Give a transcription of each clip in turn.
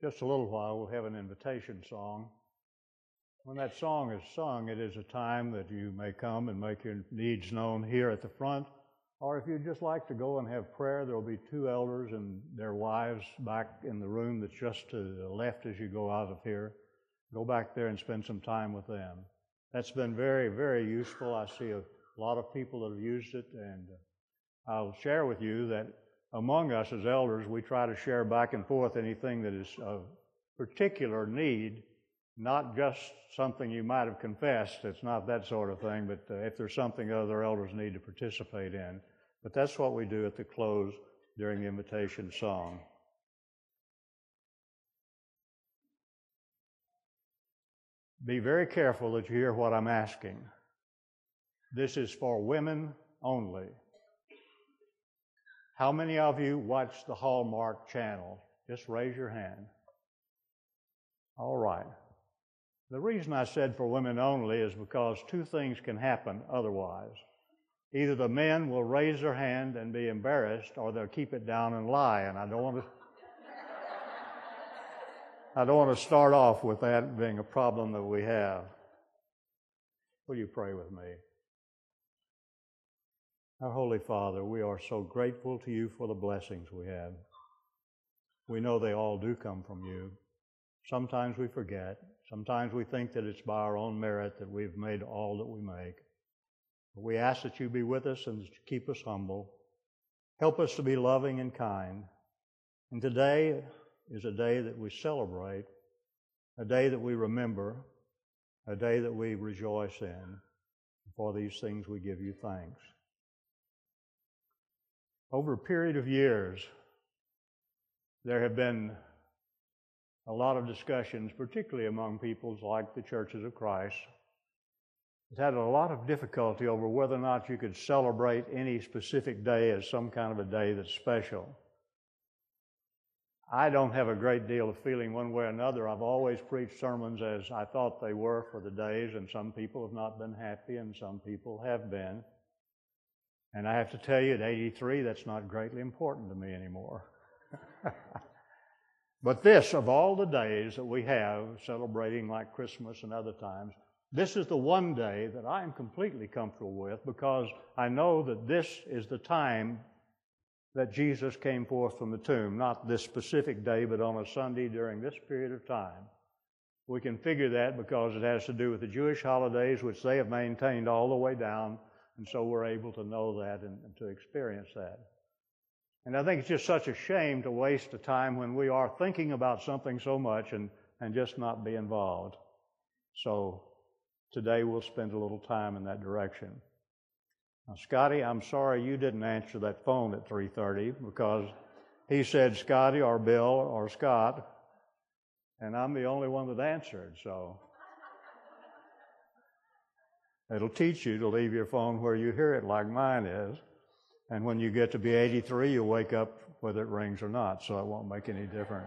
just a little while, we'll have an invitation song. When that song is sung, it is a time that you may come and make your needs known here at the front. Or if you'd just like to go and have prayer, there will be two elders and their wives back in the room that's just to the left as you go out of here. Go back there and spend some time with them. That's been very, very useful. I see a lot of people that have used it, and I'll share with you that among us as elders, we try to share back and forth anything that is of particular need, not just something you might have confessed. It's not that sort of thing, but if there's something other elders need to participate in. But that's what we do at the close during the invitation song. Be very careful that you hear what I'm asking. This is for women only. How many of you watch the Hallmark Channel? Just raise your hand. All right. The reason I said for women only is because two things can happen otherwise. Either the men will raise their hand and be embarrassed, or they'll keep it down and lie, and I don't want to start off with that being a problem that we have. Will you pray with me? Our Holy Father, we are so grateful to you for the blessings we have. We know they all do come from you. Sometimes we forget. Sometimes we think that it's by our own merit that we've made all that we make. But we ask that you be with us and that you keep us humble. Help us to be loving and kind. And today is a day that we celebrate, a day that we remember, a day that we rejoice in. For these things we give you thanks. Over a period of years, there have been a lot of discussions, particularly among peoples like the Churches of Christ. It's had a lot of difficulty over whether or not you could celebrate any specific day as some kind of a day that's special. I don't have a great deal of feeling one way or another. I've always preached sermons as I thought they were for the days, and some people have not been happy and some people have been. And I have to tell you, at 83, that's not greatly important to me anymore. But this, of all the days that we have celebrating like Christmas and other times, this is the one day that I am completely comfortable with, because I know that this is the time that Jesus came forth from the tomb, not this specific day, but on a Sunday during this period of time. We can figure that because it has to do with the Jewish holidays, which they have maintained all the way down, and so we're able to know that and to experience that. And I think it's just such a shame to waste a time when we are thinking about something so much and just not be involved. So today we'll spend a little time in that direction. Now, Scotty, I'm sorry you didn't answer that phone at 3:30, because he said Scotty or Bill or Scott, and I'm the only one that answered, so it'll teach you to leave your phone where you hear it, like mine is. And when you get to be 83, you'll wake up whether it rings or not, so it won't make any difference.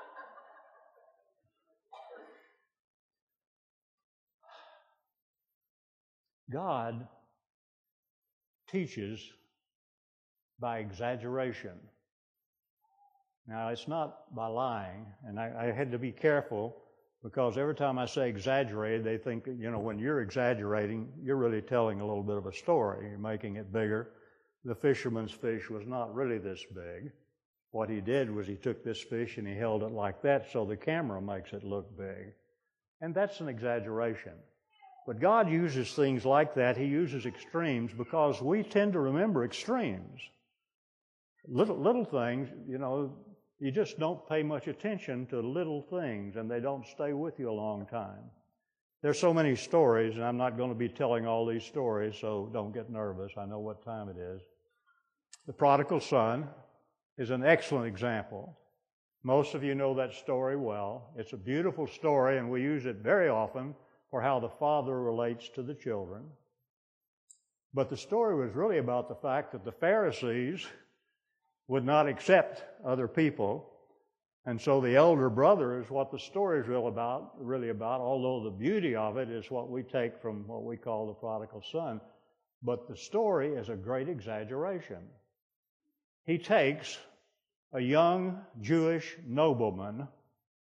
God teaches by exaggeration. Now, it's not by lying, and I had to be careful, because every time I say exaggerated, they think, when you're exaggerating, you're really telling a little bit of a story. You're making it bigger. The fisherman's fish was not really this big. What he did was he took this fish and he held it like that, so the camera makes it look big. And that's an exaggeration. But God uses things like that. He uses extremes because we tend to remember extremes. Little things, you just don't pay much attention to little things, and they don't stay with you a long time. There's so many stories, and I'm not going to be telling all these stories, so don't get nervous. I know what time it is. The prodigal son is an excellent example. Most of you know that story well. It's a beautiful story, and we use it very often for how the father relates to the children. But the story was really about the fact that the Pharisees would not accept other people, and so the elder brother is what the story is really about, although the beauty of it is what we take from what we call the prodigal son. But the story is a great exaggeration. He takes a young Jewish nobleman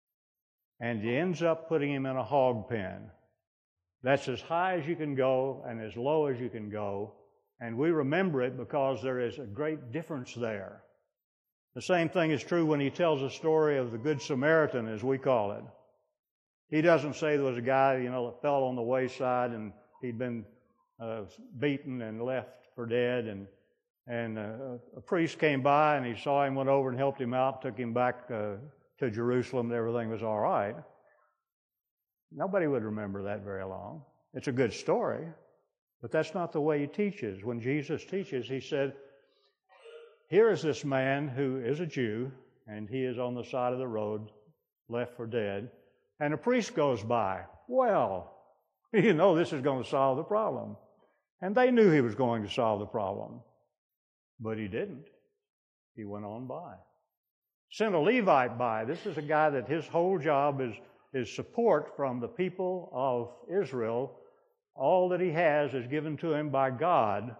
and he ends up putting him in a hog pen. That's as high as you can go and as low as you can go, and we remember it because there is a great difference there. The same thing is true when he tells the story of the Good Samaritan, as we call it. He doesn't say there was a guy, that fell on the wayside and he'd been beaten and left for dead, and a priest came by and he saw him, went over and helped him out, took him back to Jerusalem, and everything was all right. Nobody would remember that very long. It's a good story, but that's not the way he teaches. When Jesus teaches, he said, here is this man who is a Jew, and he is on the side of the road, left for dead, and a priest goes by. Well, this is going to solve the problem. And they knew he was going to solve the problem, but he didn't. He went on by. Sent a Levite by. This is a guy that his whole job is support from the people of Israel. All that he has is given to him by God.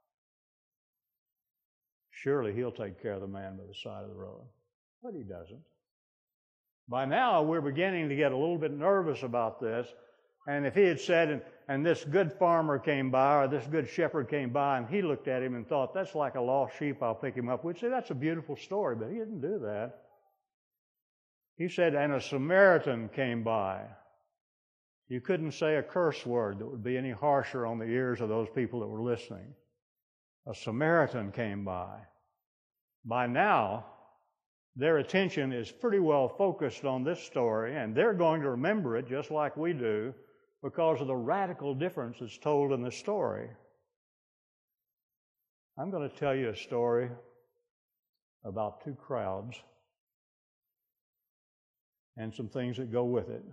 Surely he'll take care of the man by the side of the road. But he doesn't. By now, we're beginning to get a little bit nervous about this. And if he had said, and this good farmer came by, or this good shepherd came by, and he looked at him and thought, that's like a lost sheep, I'll pick him up, we'd say, that's a beautiful story, but he didn't do that. He said, and a Samaritan came by. You couldn't say a curse word that would be any harsher on the ears of those people that were listening. A Samaritan came by. By now, their attention is pretty well focused on this story, and they're going to remember it just like we do because of the radical difference that's told in the story. I'm going to tell you a story about two crowds and some things that go with it.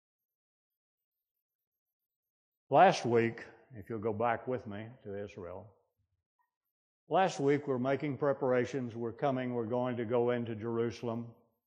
Last week, if you'll go back with me to Israel, last week we're making preparations. We're going to go into Jerusalem.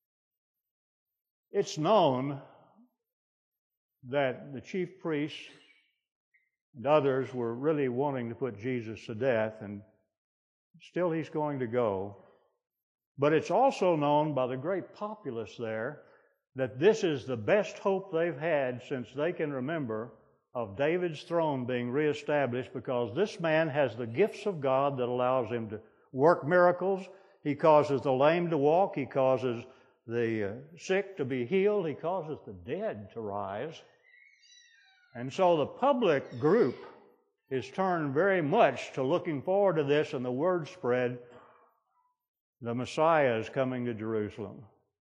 It's known that the chief priests and others were really wanting to put Jesus to death, and still he's going to go. But it's also known by the great populace there that this is the best hope they've had since they can remember of David's throne being reestablished, because this man has the gifts of God that allows him to work miracles. He causes the lame to walk. He causes the sick to be healed. He causes the dead to rise. And so the public group is turned very much to looking forward to this, and the word spread, the Messiah is coming to Jerusalem.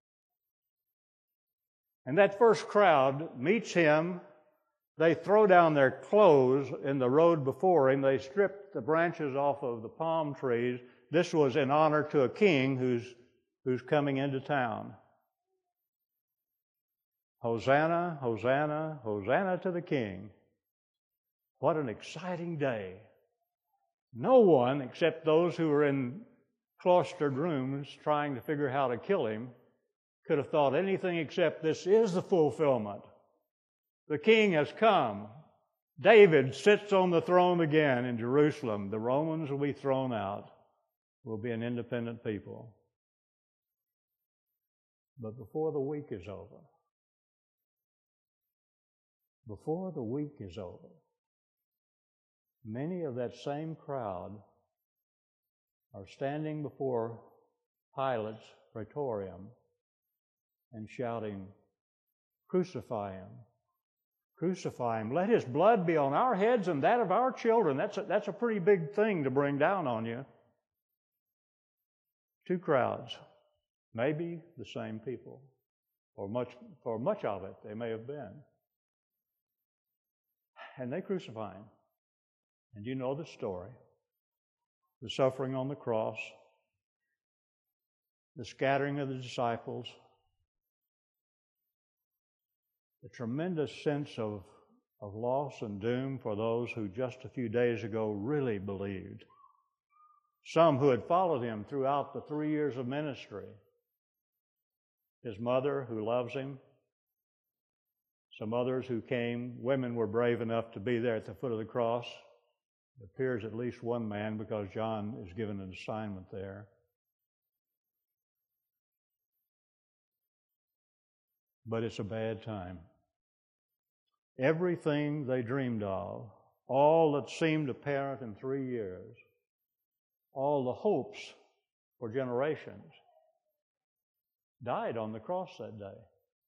And that first crowd meets him. They throw down their clothes in the road before him. They strip the branches off of the palm trees. This was in honor to a king who's coming into town. Hosanna, Hosanna, Hosanna to the King. What an exciting day. No one, except those who were in cloistered rooms trying to figure how to kill him, could have thought anything except this is the fulfillment. The King has come. David sits on the throne again in Jerusalem. The Romans will be thrown out. We'll be an independent people. But before the week is over, many of that same crowd are standing before Pilate's praetorium and shouting, "Crucify him! Crucify him! Let his blood be on our heads and that of our children." That's a pretty big thing to bring down on you. Two crowds, maybe the same people, or much of it they may have been. And they crucify him. And you know the story. The suffering on the cross, the scattering of the disciples, the tremendous sense of loss and doom for those who just a few days ago really believed. Some who had followed him throughout the 3 years of ministry. His mother, who loves him. Some others who came. Women were brave enough to be there at the foot of the cross. It appears at least one man, because John is given an assignment there. but it's a bad time. Everything they dreamed of, all that seemed apparent in 3 years, all the hopes for generations, died on the cross that day.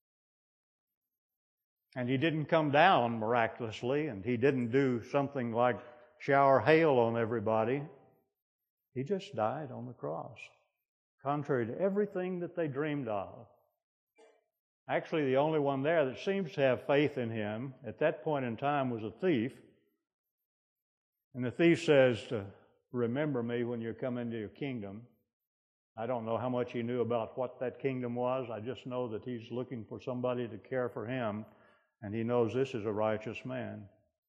And he didn't come down miraculously, and he didn't do something like shower hail on everybody. He just died on the cross, contrary to everything that they dreamed of. Actually, the only one there that seems to have faith in him at that point in time was a thief. And the thief says, remember me when you come into your kingdom. I don't know how much he knew about what that kingdom was. I just know that he's looking for somebody to care for him, and he knows this is a righteous man.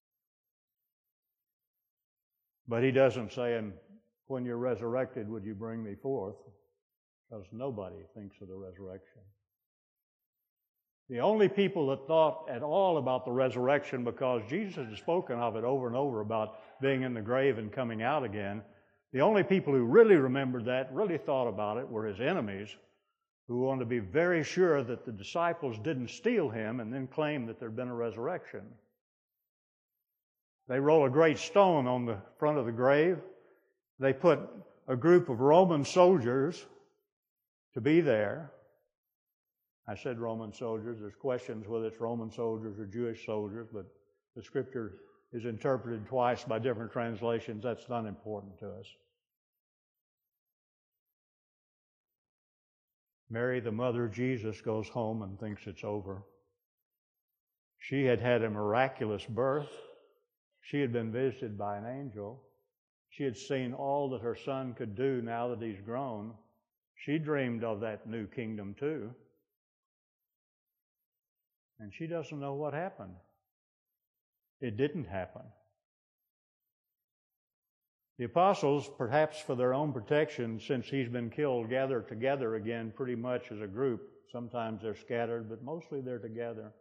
But he doesn't say, and when you're resurrected, would you bring me forth? Because nobody thinks of the resurrection. The only people that thought at all about the resurrection, because Jesus has spoken of it over and over about being in the grave and coming out again, the only people who really remembered that, really thought about it, were his enemies, who wanted to be very sure that the disciples didn't steal him and then claim that there'd been a resurrection. They roll a great stone on the front of the grave. They put a group of Roman soldiers to be there. I said Roman soldiers. There's questions whether it's Roman soldiers or Jewish soldiers, but the Scripture is interpreted twice by different translations. That's not important to us. Mary, the mother of Jesus, goes home and thinks it's over. She had had a miraculous birth. She had been visited by an angel. She had seen all that her son could do now that he's grown. She dreamed of that new kingdom too. And she doesn't know what happened. It didn't happen. The apostles, perhaps for their own protection, since he's been killed, gather together again pretty much as a group. Sometimes they're scattered, but mostly they're together.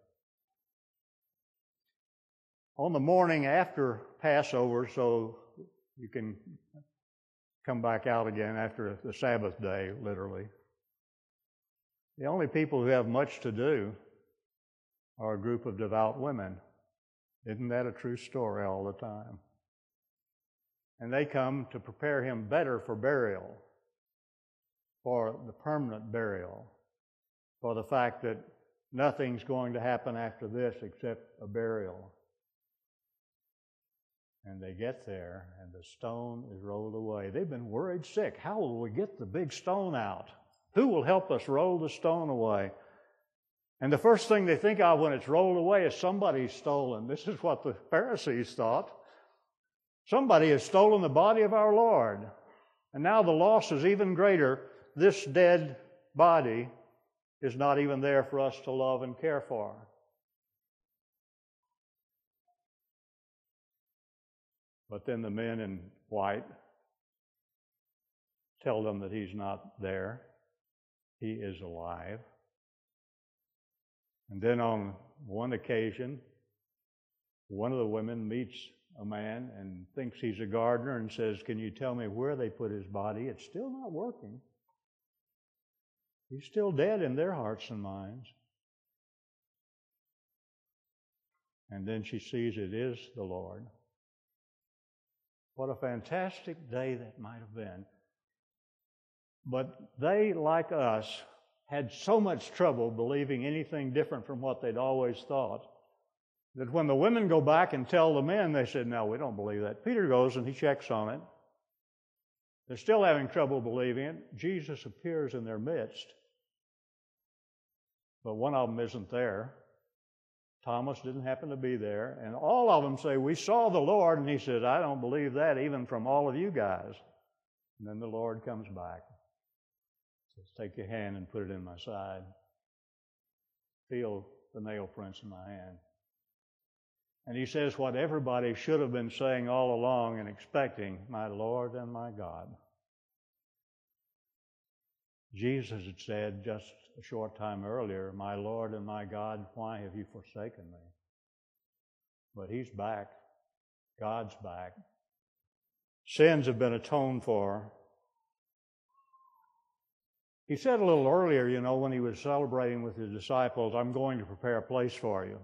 On the morning after Passover, so you can come back out again after the Sabbath day, literally, the only people who have much to do are a group of devout women. Isn't that a true story all the time? And they come to prepare him better for burial, for the permanent burial, for the fact that nothing's going to happen after this except a burial. And they get there, and the stone is rolled away. They've been worried sick. How will we get the big stone out? Who will help us roll the stone away? And the first thing they think of when it's rolled away is somebody's stolen. This is what the Pharisees thought. Somebody has stolen the body of our Lord. And now the loss is even greater. This dead body is not even there for us to love and care for. But then the men in white tell them that he's not there. He is alive. And then on one occasion, one of the women meets a man and thinks he's a gardener and says, "Can you tell me where they put his body?" It's still not working. He's still dead in their hearts and minds. And then she sees it is the Lord. What a fantastic day that might have been. But they, like us, had so much trouble believing anything different from what they'd always thought, that when the women go back and tell the men, they said, "No, we don't believe that." Peter goes and he checks on it. They're still having trouble believing it. Jesus appears in their midst, but one of them isn't there. Thomas didn't happen to be there, and all of them say, "We saw the Lord," and he says, "I don't believe that even from all of you guys." And then the Lord comes back. Says, "Take your hand and put it in my side. Feel the nail prints in my hand." And he says what everybody should have been saying all along and expecting, "My Lord and my God." Jesus had said just a short time earlier, "My Lord and my God, why have you forsaken me?" But he's back. God's back. Sins have been atoned for. He said a little earlier, when he was celebrating with his disciples, I'm going to prepare a place for you.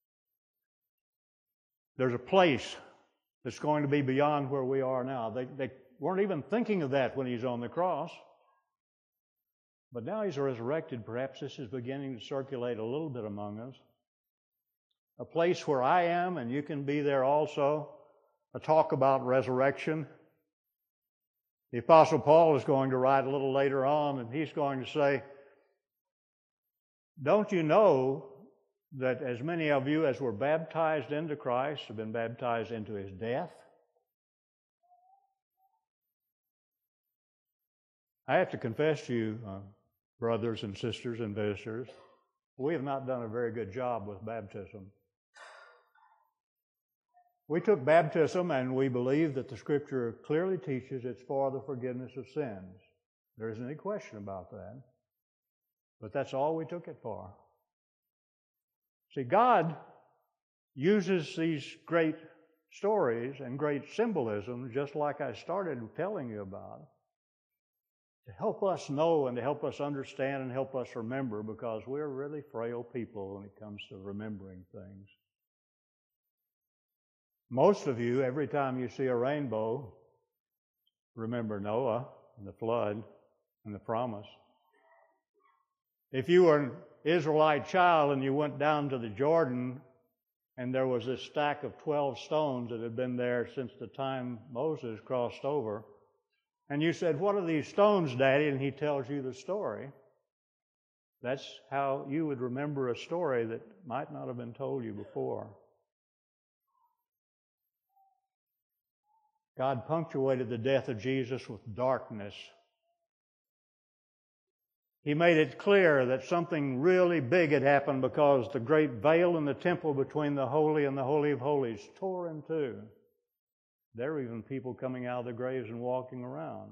There's a place that's going to be beyond where we are now. They weren't even thinking of that when he's on the cross. But now he's resurrected. Perhaps this is beginning to circulate a little bit among us. A place where I am, and you can be there also. A talk about resurrection. The Apostle Paul is going to write a little later on, and he's going to say, don't you know that as many of you as were baptized into Christ have been baptized into His death? I have to confess to you, brothers and sisters and visitors, we have not done a very good job with baptism. We took baptism and we believe that the Scripture clearly teaches it's for the forgiveness of sins. There isn't any question about that. But that's all we took it for. See, God uses these great stories and great symbolism, just like I started telling you about, to help us know and to help us understand and help us remember, because we're really frail people when it comes to remembering things. Most of you, every time you see a rainbow, remember Noah and the flood and the promise. If you were an Israelite child and you went down to the Jordan and there was this stack of 12 stones that had been there since the time Moses crossed over, and you said, "What are these stones, Daddy?" and he tells you the story, that's how you would remember a story that might not have been told you before. God punctuated the death of Jesus with darkness. He made it clear that something really big had happened because the great veil in the temple between the Holy and the Holy of Holies tore in two. There were even people coming out of the graves and walking around.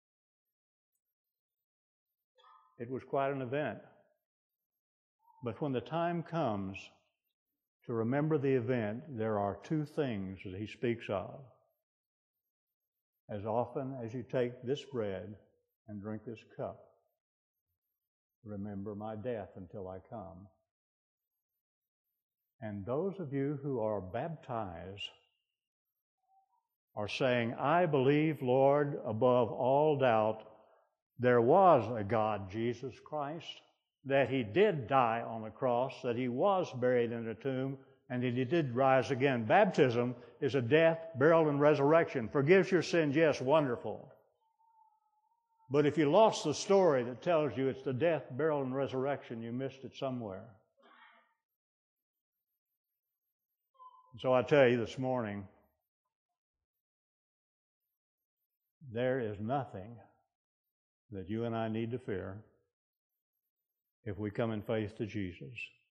It was quite an event. But when the time comes to remember the event, there are two things that he speaks of. As often as you take this bread and drink this cup, remember my death until I come. And those of you who are baptized are saying, I believe, Lord, above all doubt, there was a God, Jesus Christ, that He did die on the cross, that He was buried in a tomb, and that He did rise again. Baptism is a death, burial, and resurrection. Forgives your sins, yes, wonderful. But if you lost the story that tells you it's the death, burial, and resurrection, you missed it somewhere. And so I tell you this morning, there is nothing that you and I need to fear if we come in faith to Jesus.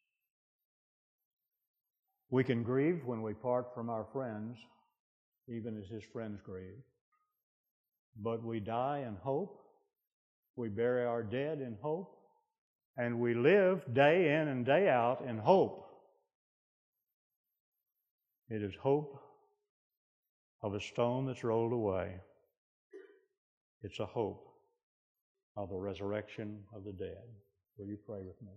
We can grieve when we part from our friends, even as His friends grieve. But we die in hope. We bury our dead in hope. And we live day in and day out in hope. It is hope of a stone that's rolled away. It's a hope of the resurrection of the dead. Will you pray with me?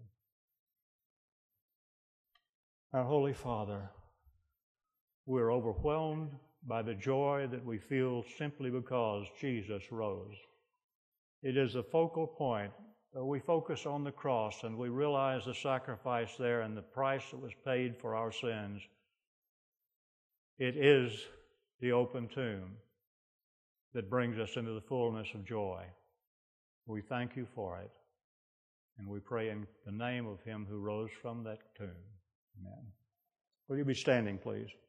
Our Holy Father, we're overwhelmed by the joy that we feel simply because Jesus rose. It is a focal point. We focus on the cross and we realize the sacrifice there and the price that was paid for our sins. It is the open tomb that brings us into the fullness of joy. We thank you for it, and we pray in the name of Him who rose from that tomb. Amen. Will you be standing, please?